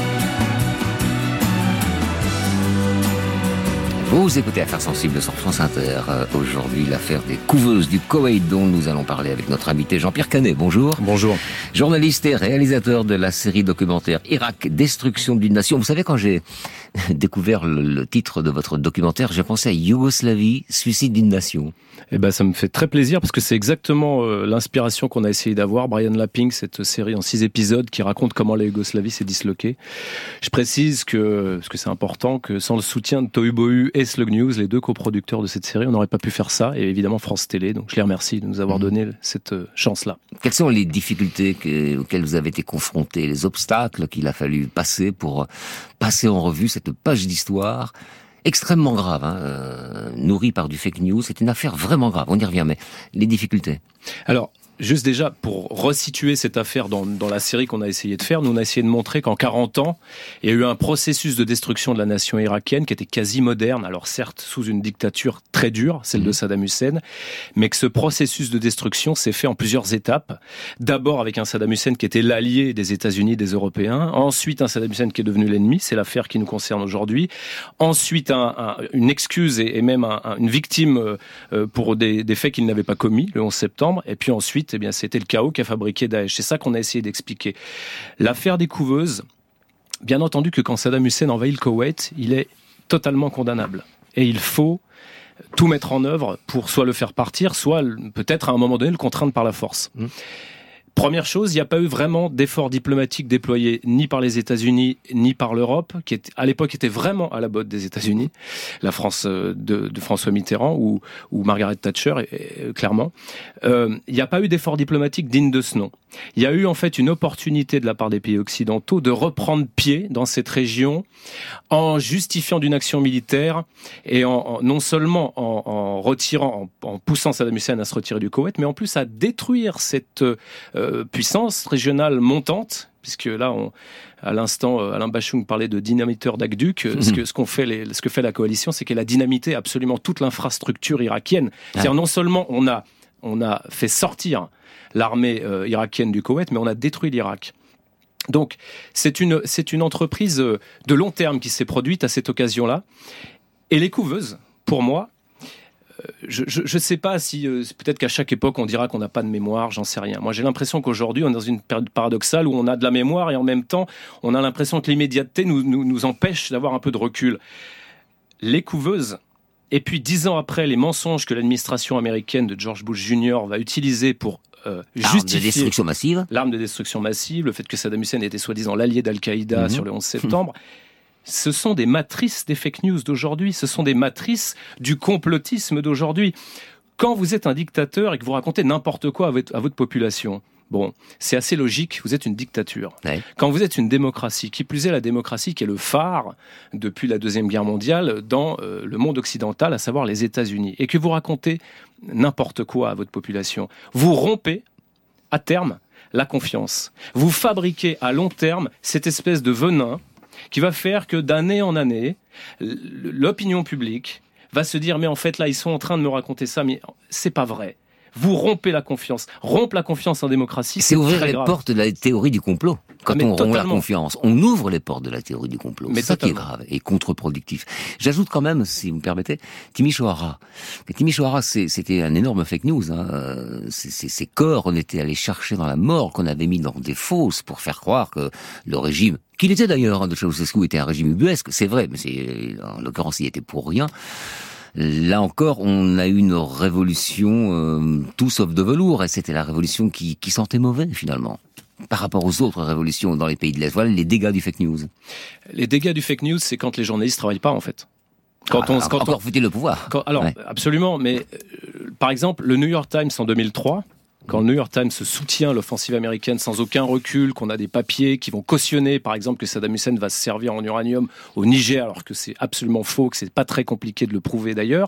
Vous écoutez Affaires sensibles sur France Inter. Euh, aujourd'hui, l'affaire des couveuses du Koweït dont nous allons parler avec notre invité Jean-Pierre Canet. Bonjour. Bonjour. Journaliste et réalisateur de la série documentaire Irak, Destruction d'une nation. Vous savez, quand j'ai découvert le, le titre de votre documentaire, j'ai pensé à Yougoslavie, suicide d'une nation. Eh ben, ça me fait très plaisir parce que c'est exactement euh, l'inspiration qu'on a essayé d'avoir. Brian Lapping, cette série en six épisodes qui raconte comment la Yougoslavie s'est disloquée. Je précise que, parce que c'est important, que sans le soutien de Tohu Bohu et Slug News, les deux coproducteurs de cette série, on n'aurait pas pu faire ça. Et évidemment France Télé. Donc je les remercie de nous avoir donné cette euh, chance-là. Quelles sont les difficultés que, auxquelles vous avez été confrontés, les obstacles qu'il a fallu passer pour passer en revue cette page d'histoire extrêmement grave, hein, euh, nourrie par du fake news? C'est une affaire vraiment grave, on y revient, mais les difficultés? Alors, juste déjà, pour resituer cette affaire dans, dans la série qu'on a essayé de faire, nous on a essayé de montrer qu'en quarante ans, il y a eu un processus de destruction de la nation irakienne qui était quasi moderne, alors certes sous une dictature très dure, celle de Saddam Hussein, mais que ce processus de destruction s'est fait en plusieurs étapes. D'abord avec un Saddam Hussein qui était l'allié des États-Unis, des Européens, ensuite un Saddam Hussein qui est devenu l'ennemi, c'est l'affaire qui nous concerne aujourd'hui, ensuite un, un, une excuse et, et même un, un, une victime euh, pour des, des faits qu'il n'avait pas commis le onze septembre, et puis ensuite eh bien, c'était le chaos qui a fabriqué Daesh. C'est ça qu'on a essayé d'expliquer. L'affaire des couveuses, bien entendu que quand Saddam Hussein envahit le Koweït, il est totalement condamnable. Et il faut tout mettre en œuvre pour soit le faire partir, soit peut-être à un moment donné le contraindre par la force. Mmh. Première chose, il n'y a pas eu vraiment d'efforts diplomatiques déployés ni par les États-Unis ni par l'Europe, qui était, à l'époque était vraiment à la botte des États-Unis, la France de, de François Mitterrand ou, ou Margaret Thatcher, et, et, clairement. Euh, il n'y a pas eu d'efforts diplomatiques dignes de ce nom. Il y a eu en fait une opportunité de la part des pays occidentaux de reprendre pied dans cette région en justifiant d'une action militaire et en, en non seulement en, en retirant, en, en poussant Saddam Hussein à se retirer du Koweït, mais en plus à détruire cette euh, puissance régionale montante, puisque là, on, à l'instant, Alain Bachung parlait de dynamiteur d'aqueduc. Mmh. Ce que ce qu'on fait, les, ce que fait la coalition, c'est qu'elle a dynamité absolument toute l'infrastructure irakienne. Ah. C'est-à-dire non seulement on a on a fait sortir l'armée euh, irakienne du Koweït, mais on a détruit l'Irak. Donc, c'est une, c'est une entreprise de long terme qui s'est produite à cette occasion-là. Et les couveuses, pour moi, euh, je ne sais pas si, euh, peut-être qu'à chaque époque, on dira qu'on n'a pas de mémoire, j'en sais rien. Moi, j'ai l'impression qu'aujourd'hui, on est dans une période paradoxale où on a de la mémoire et en même temps, on a l'impression que l'immédiateté nous, nous, nous empêche d'avoir un peu de recul. Les couveuses, et puis dix ans après, les mensonges que l'administration américaine de George Bush junior va utiliser pour euh, l'arme justifier de destruction massive, l'arme de destruction massive, le fait que Saddam Hussein était soi-disant l'allié d'Al-Qaïda mmh. sur le onze septembre, ce sont des matrices des fake news d'aujourd'hui, ce sont des matrices du complotisme d'aujourd'hui. Quand vous êtes un dictateur et que vous racontez n'importe quoi à votre, à votre population, bon, c'est assez logique, vous êtes une dictature. Ouais. Quand vous êtes une démocratie, qui plus est la démocratie qui est le phare depuis la Deuxième Guerre mondiale dans euh, le monde occidental, à savoir les États-Unis, et que vous racontez n'importe quoi à votre population, vous rompez à terme la confiance. Vous fabriquez à long terme cette espèce de venin qui va faire que d'année en année, l'opinion publique va se dire « mais en fait là, ils sont en train de me raconter ça, mais c'est pas vrai ». Vous rompez la confiance. Rompre la confiance en démocratie, c'est, c'est ouvrir les portes de la théorie du complot. Quand mais on totalement. rompt la confiance, on ouvre les portes de la théorie du complot. Mais c'est ça qui est grave et contre-productif. J'ajoute quand même, si vous me permettez, Timisoara. Timisoara, c'est, c'était un énorme fake news. Hein. C'est, c'est, ces corps, on était allé chercher dans la mort, qu'on avait mis dans des fosses pour faire croire que le régime, qu'il était d'ailleurs, hein, de Ceausescu, était un régime ubuesque, c'est vrai, mais c'est, en l'occurrence, il était pour rien. Là encore, on a eu une révolution euh, tout sauf de velours, et c'était la révolution qui, qui sentait mauvais, finalement, par rapport aux autres révolutions dans les pays de l'Est. Voilà les dégâts du fake news. Les dégâts du fake news, c'est quand les journalistes travaillent pas, en fait. Quand ah, on, quand encore on, faut-il le pouvoir. Quand, alors, ouais. absolument, mais euh, par exemple, le New York Times en deux mille trois, Quand le New York Times soutient l'offensive américaine sans aucun recul, qu'on a des papiers qui vont cautionner, par exemple, que Saddam Hussein va se servir en uranium au Niger, alors que c'est absolument faux, que c'est pas très compliqué de le prouver d'ailleurs.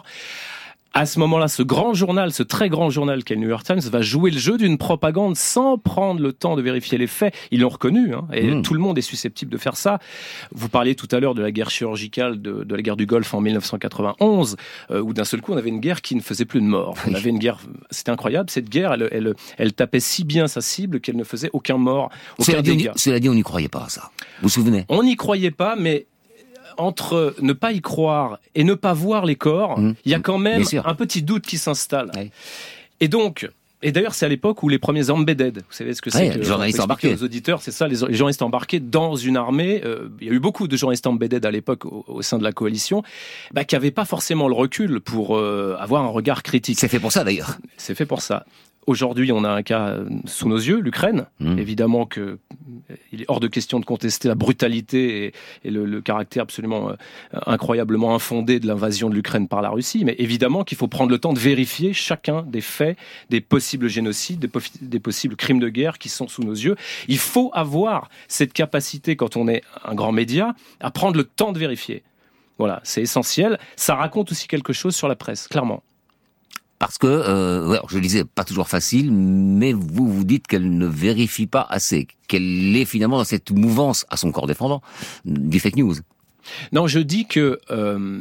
À ce moment-là, ce grand journal, ce très grand journal qu'est le New York Times, va jouer le jeu d'une propagande sans prendre le temps de vérifier les faits. Ils l'ont reconnu, hein, et mmh. tout le monde est susceptible de faire ça. Vous parliez tout à l'heure de la guerre chirurgicale, de, de la guerre du Golfe en dix-neuf cent quatre-vingt-onze, euh, où d'un seul coup, on avait une guerre qui ne faisait plus de morts. On avait une guerre, c'était incroyable, cette guerre, elle, elle, elle tapait si bien sa cible qu'elle ne faisait aucun mort, aucun dégât. Cela dit, on n'y croyait pas à ça. Vous vous souvenez ? On n'y croyait pas, mais entre ne pas y croire et ne pas voir les corps, il mmh. y a quand même un petit doute qui s'installe. Oui. Et donc, et d'ailleurs, c'est à l'époque où les premiers embedded, vous savez ce que c'est, oui, que les journalistes embarqués aux auditeurs, c'est ça, les, les journalistes embarqués dans une armée. Euh, il y a eu beaucoup de journalistes embedded à l'époque au, au sein de la coalition, bah, qui n'avaient pas forcément le recul pour euh, avoir un regard critique. C'est fait pour ça d'ailleurs. C'est fait pour ça. Aujourd'hui, on a un cas sous nos yeux, l'Ukraine. Mmh. Évidemment que il est hors de question de contester la brutalité et, et le, le caractère absolument euh, incroyablement infondé de l'invasion de l'Ukraine par la Russie. Mais évidemment qu'il faut prendre le temps de vérifier chacun des faits, des possibles génocides, des, po- des possibles crimes de guerre qui sont sous nos yeux. Il faut avoir cette capacité, quand on est un grand média, à prendre le temps de vérifier. Voilà, c'est essentiel. Ça raconte aussi quelque chose sur la presse, clairement. Parce que, euh, ouais, je le disais, pas toujours facile, mais vous vous dites qu'elle ne vérifie pas assez, qu'elle est finalement dans cette mouvance, à son corps défendant, des fake news. Non, je dis que, euh,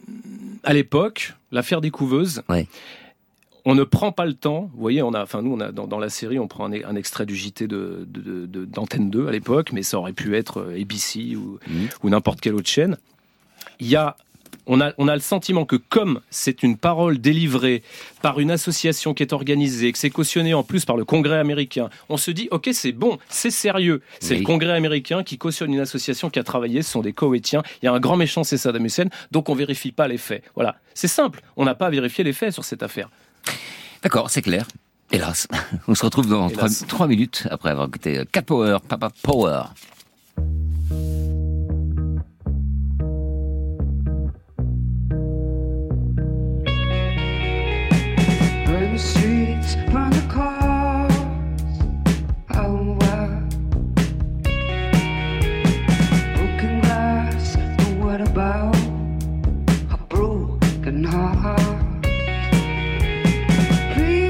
à l'époque, l'affaire des couveuses, ouais. on ne prend pas le temps. Vous voyez, on a, enfin nous, on a dans, dans la série, on prend un, un extrait du J T de, de, de, d'Antenne deux à l'époque, mais ça aurait pu être A B C ou, mmh. ou n'importe quelle autre chaîne. Il y a On a, on a le sentiment que comme c'est une parole délivrée par une association qui est organisée, que c'est cautionné en plus par le Congrès américain, on se dit, ok, c'est bon, c'est sérieux. C'est oui. le Congrès américain qui cautionne une association qui a travaillé, ce sont des Koweïtiens, il y a un grand méchant, c'est Saddam Hussein, donc on vérifie pas les faits. Voilà, c'est simple, on n'a pas à vérifier les faits sur cette affaire. D'accord, c'est clair. Hélas, on se retrouve dans trois, trois minutes après avoir écouté Cat Power, Papa Power. The streets, burn the cars, oh wow. Broken glass, but what about a broken heart?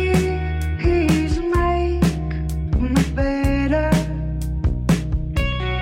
Please make me better.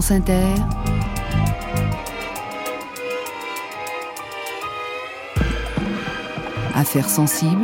France Inter, Affaires sensibles,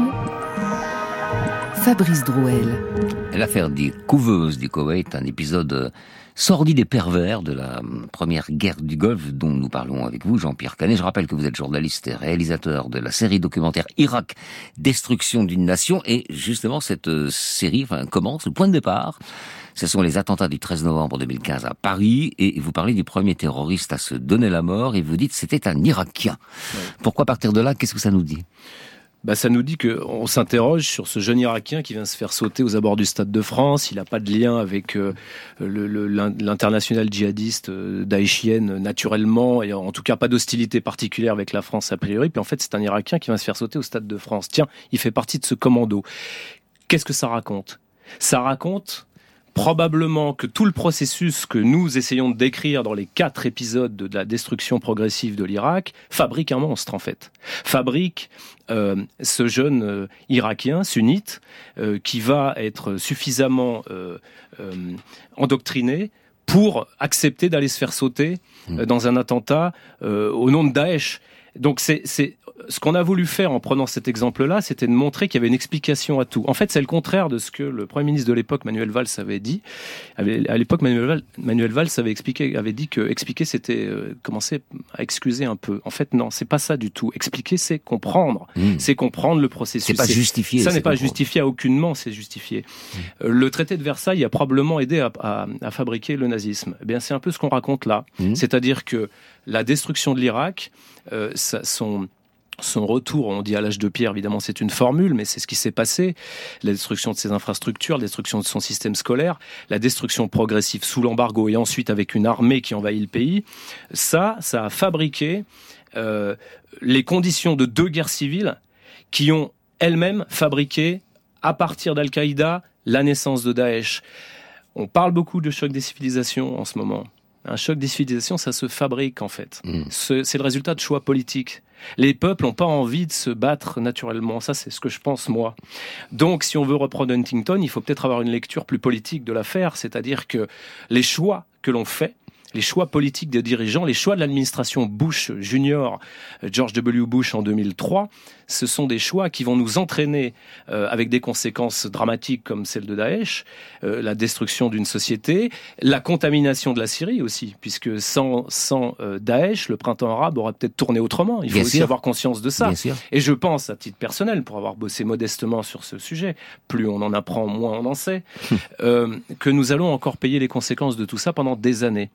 Fabrice Drouel. L'affaire des couveuses du Koweït, un épisode sordide et pervers de la première guerre du Golfe dont nous parlons avec vous, Jean-Pierre Canet. Je rappelle que vous êtes journaliste et réalisateur de la série documentaire Irak, Destruction d'une nation. Et justement, cette série enfin, commence, le point de départ, ce sont les attentats du treize novembre deux mille quinze à Paris. Et vous parlez du premier terroriste à se donner la mort et vous dites que c'était un Irakien. Ouais. Pourquoi partir de là? Qu'est-ce que ça nous dit? Bah, ça nous dit qu'on s'interroge sur ce jeune Irakien qui vient se faire sauter aux abords du Stade de France. Il n'a pas de lien avec euh, le, le, l'international djihadiste euh, daéchienne naturellement, et en tout cas pas d'hostilité particulière avec la France a priori. Puis en fait, c'est un Irakien qui vient se faire sauter au Stade de France. Tiens, il fait partie de ce commando. Qu'est-ce que ça raconte? Ça raconte probablement que tout le processus que nous essayons de décrire dans les quatre épisodes de la destruction progressive de l'Irak fabrique un monstre, en fait. Fabrique euh, ce jeune euh, Irakien sunnite euh, qui va être suffisamment euh, euh, endoctriné pour accepter d'aller se faire sauter euh, dans un attentat euh, au nom de Daesh. Donc c'est, c'est ce qu'on a voulu faire en prenant cet exemple-là, c'était de montrer qu'il y avait une explication à tout. En fait, c'est le contraire de ce que le Premier ministre de l'époque, Manuel Valls, avait dit. À l'époque, Manuel Valls, Manuel Valls avait expliqué, avait dit que expliquer, c'était euh, commencer à excuser un peu. En fait, non, c'est pas ça du tout. Expliquer, c'est comprendre. Mmh. C'est comprendre le processus. C'est pas c'est, justifié. Ça n'est pas comprendre. justifié aucunement, c'est justifié. Mmh. Euh, le traité de Versailles a probablement aidé à, à, à fabriquer le nazisme. Eh bien, c'est un peu ce qu'on raconte là. Mmh. C'est-à-dire que la destruction de l'Irak, euh, ça, son Son retour, on dit à l'âge de pierre, évidemment c'est une formule, mais c'est ce qui s'est passé. La destruction de ses infrastructures, la destruction de son système scolaire, la destruction progressive sous l'embargo et ensuite avec une armée qui envahit le pays. Ça, ça a fabriqué euh, les conditions de deux guerres civiles qui ont elles-mêmes fabriqué, à partir d'Al-Qaïda, la naissance de Daesh. On parle beaucoup de choc des civilisations en ce moment. Un choc des civilisations, ça se fabrique en fait. Mmh. C'est le résultat de choix politiques. Les peuples n'ont pas envie de se battre naturellement. Ça, c'est ce que je pense, moi. Donc, si on veut reprendre Huntington, il faut peut-être avoir une lecture plus politique de l'affaire, c'est-à-dire que les choix que l'on fait, les choix politiques des dirigeants, les choix de l'administration Bush Junior, George W. Bush en deux mille trois, ce sont des choix qui vont nous entraîner euh, avec des conséquences dramatiques comme celle de Daesh, euh, la destruction d'une société, la contamination de la Syrie aussi, puisque sans, sans euh, Daesh, le printemps arabe aurait peut-être tourné autrement. Il faut Bien aussi sûr. avoir conscience de ça. Et je pense, à titre personnel, pour avoir bossé modestement sur ce sujet, plus on en apprend, moins on en sait, euh, que nous allons encore payer les conséquences de tout ça pendant des années.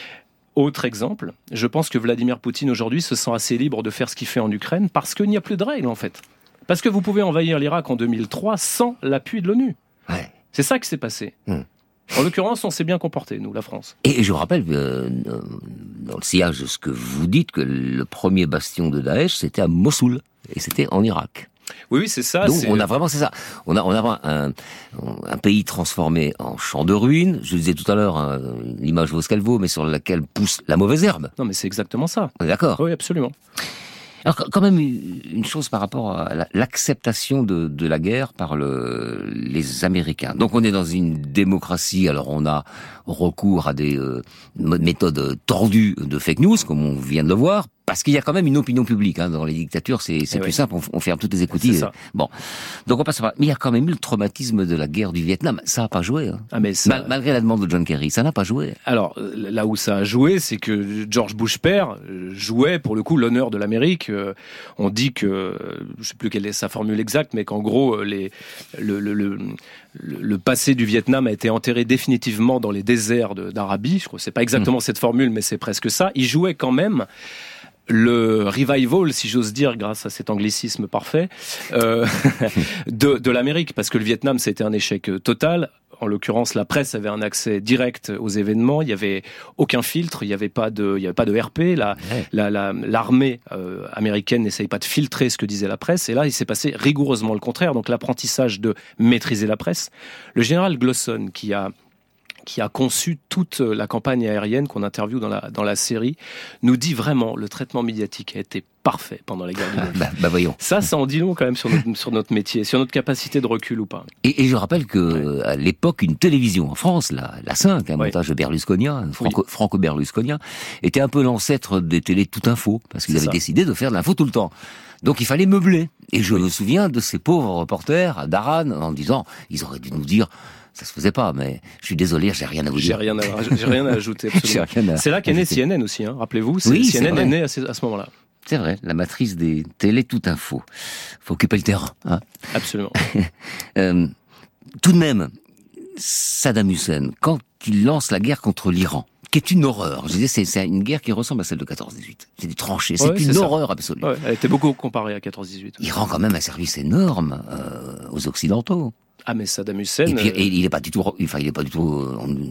Autre exemple, je pense que Vladimir Poutine aujourd'hui se sent assez libre de faire ce qu'il fait en Ukraine parce qu'il n'y a plus de règles en fait. Parce que vous pouvez envahir l'Irak en deux mille trois sans l'appui de l'ONU. Ouais. C'est ça qui s'est passé. Mmh. En l'occurrence, on s'est bien comporté, nous, la France. Et je rappelle, euh, dans le sillage de ce que vous dites, que le premier bastion de Daesh, c'était à Mossoul, et c'était en Irak. Oui, oui, c'est ça. Donc c'est... on a vraiment, c'est ça. On a, on a un, un pays transformé en champ de ruines. Je disais tout à l'heure, hein, l'image vaut ce qu'elle vaut, mais sur laquelle pousse la mauvaise herbe. Non, mais c'est exactement ça. On est d'accord. Oui, absolument. Alors quand même une chose par rapport à l'acceptation de, de la guerre par le, les Américains. Donc on est dans une démocratie, alors on a recours à des euh, méthodes tordues de fake news, comme on vient de le voir, parce qu'il y a quand même une opinion publique. Hein, dans les dictatures, c'est, c'est plus oui. simple, on, on ferme toutes les écoutilles. Ça. Bon, donc on passe par... Mais il y a quand même eu le traumatisme de la guerre du Vietnam. Ça n'a pas joué. Hein. Ah, mais ça... Mal, malgré la demande de John Kerry, ça n'a pas joué. Alors, là où ça a joué, c'est que George Bush père jouait, pour le coup, l'honneur de l'Amérique. Euh, on dit que, je ne sais plus quelle est sa formule exacte, mais qu'en gros, les, le, le, le, le passé du Vietnam a été enterré définitivement dans les déserts de, d'Arabie. Je crois que c'est pas exactement mmh. cette formule, mais c'est presque ça. Il jouait quand même le revival, si j'ose dire, grâce à cet anglicisme parfait, euh, de, de l'Amérique, parce que le Vietnam, c'était un échec total. En l'occurrence, la presse avait un accès direct aux événements. Il y avait aucun filtre. Il y avait pas de, il y avait pas de R P. La, ouais. la, la, l'armée euh, américaine n'essaye pas de filtrer ce que disait la presse. Et là, il s'est passé rigoureusement le contraire. Donc, l'apprentissage de maîtriser la presse. Le général Glosson, qui a qui a conçu toute la campagne aérienne qu'on interviewe dans la, dans la série, nous dit vraiment le traitement médiatique a été parfait pendant la guerre du Golfe. bah, bah voyons. Ça, ça en dit long quand même sur notre, sur notre métier, sur notre capacité de recul ou pas. Et, et je rappelle que ouais. à l'époque, une télévision en France, la, la cinq, un ouais. montage berlusconien, franco, oui. franco-berlusconien, était un peu l'ancêtre des télés tout info, parce qu'ils C'est avaient ça. décidé de faire de l'info tout le temps. Donc il fallait meubler. Et je oui. me souviens de ces pauvres reporters à Daran en disant, ils auraient dû nous dire, ça se faisait pas, mais je suis désolé, j'ai rien à vous j'ai dire. Rien à, j'ai rien à ajouter, absolument. rien à c'est là qu'est né C N N aussi, hein, rappelez-vous. Oui, C N N est né à ce, à ce moment-là. C'est vrai, la matrice des télé tout info. Faut occuper le terrain. Hein. Absolument. euh, tout de même, Saddam Hussein, quand il lance la guerre contre l'Iran, qui est une horreur. Je disais, c'est, c'est une guerre qui ressemble à celle de quatorze dix-huit. C'est des tranchées, c'est ouais, une c'est horreur ça. absolue. Ouais, elle était beaucoup comparée à quatorze dix-huit. Il rend quand même un service énorme euh, aux Occidentaux. Ah, mais Saddam Hussein... Et puis, et il est pas du tout... Enfin, il est pas du tout... On,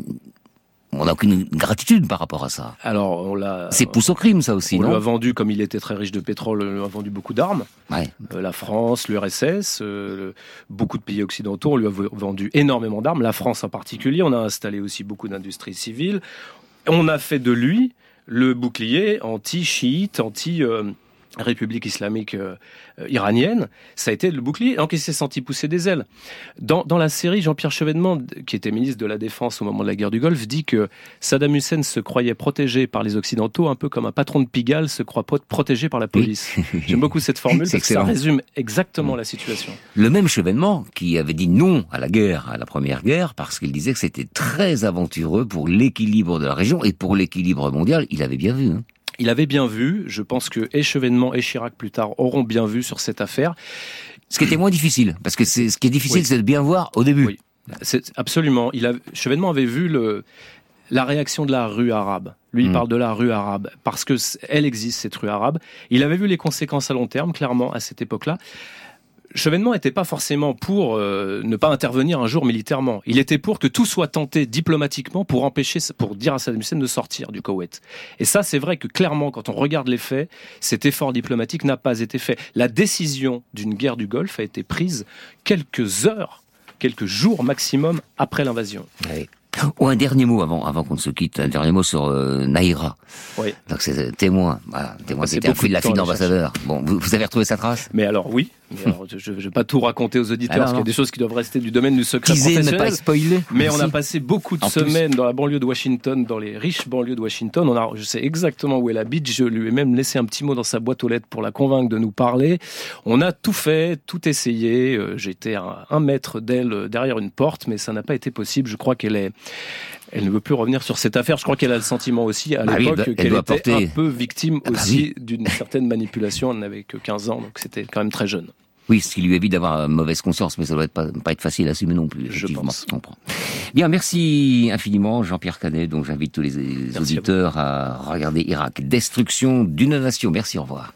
on n'a aucune gratitude par rapport à ça. Alors, on l'a... C'est pousse au crime, ça aussi, on non? On lui a vendu, comme il était très riche de pétrole, on lui a vendu beaucoup d'armes. Ouais. Euh, la France, l'U R S S, euh, beaucoup de pays occidentaux, on lui a vendu énormément d'armes. La France en particulier, on a installé aussi beaucoup d'industries civiles. On a fait de lui le bouclier anti-chiite, anti... Euh, République islamique euh, iranienne, ça a été le bouclier. Donc il s'est senti pousser des ailes. Dans, dans la série, Jean-Pierre Chevènement, qui était ministre de la Défense au moment de la guerre du Golfe, dit que Saddam Hussein se croyait protégé par les Occidentaux, un peu comme un patron de Pigalle se croit protégé par la police. J'aime beaucoup cette formule parce excellent. que ça résume exactement mmh. la situation. Le même Chevènement qui avait dit non à la guerre, à la première guerre, parce qu'il disait que c'était très aventureux pour l'équilibre de la région et pour l'équilibre mondial, il avait bien vu. Hein. Il avait bien vu, je pense que et Chevènement et Chirac plus tard auront bien vu sur cette affaire. Ce qui était moins difficile, parce que c'est, ce qui est difficile, oui. c'est de bien voir au début. Oui, c'est, absolument. Il a, Chevènement avait vu le, la réaction de la rue arabe. Lui, il mmh. parle de la rue arabe, parce que elle existe, cette rue arabe. Il avait vu les conséquences à long terme, clairement, à cette époque-là. Chevènement n'était pas forcément pour euh, ne pas intervenir un jour militairement. Il était pour que tout soit tenté diplomatiquement pour empêcher, pour dire à Saddam Hussein de sortir du Koweït. Et ça, c'est vrai que clairement, quand on regarde les faits, cet effort diplomatique n'a pas été fait. La décision d'une guerre du Golfe a été prise quelques heures, quelques jours maximum après l'invasion. Oui. Oh, un dernier mot avant, avant qu'on ne se quitte, un dernier mot sur euh, Naïra. Oui. Donc c'est témoin, voilà, témoin qui était un fil de la fille d'ambassadeur. Bon, vous, vous avez retrouvé sa trace? Mais alors oui. Mais alors, je ne vais pas tout raconter aux auditeurs, alors, parce qu'il y a des choses qui doivent rester du domaine du secret Teaser, professionnel. Mais pas spoiler. Mais Merci. On a passé beaucoup de en semaines plus. dans la banlieue de Washington, dans les riches banlieues de Washington. On a, je sais exactement où elle habite. Je lui ai même laissé un petit mot dans sa boîte aux lettres pour la convaincre de nous parler. On a tout fait, tout essayé. J'étais à un mètre d'elle derrière une porte, mais ça n'a pas été possible. Je crois qu'elle est... Elle ne veut plus revenir sur cette affaire. Je crois qu'elle a le sentiment aussi, à bah l'époque, oui, qu'elle était porter... un peu victime ah bah aussi oui. d'une certaine manipulation. Elle n'avait que quinze ans, donc c'était quand même très jeune. Oui, ce qui lui évite d'avoir mauvaise conscience, mais ça doit être pas, pas être facile à assumer non plus. Je pense. Je comprends. Bien, merci infiniment, Jean-Pierre Canet. Donc j'invite tous les merci auditeurs à, à regarder Irak. Destruction d'une nation. Merci, au revoir.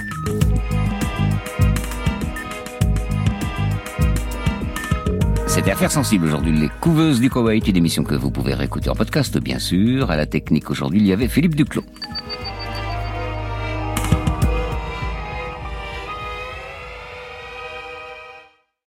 C'était Affaires sensibles aujourd'hui, les couveuses du Koweït, une émission que vous pouvez réécouter en podcast, bien sûr. À la technique aujourd'hui, il y avait Philippe Duclos.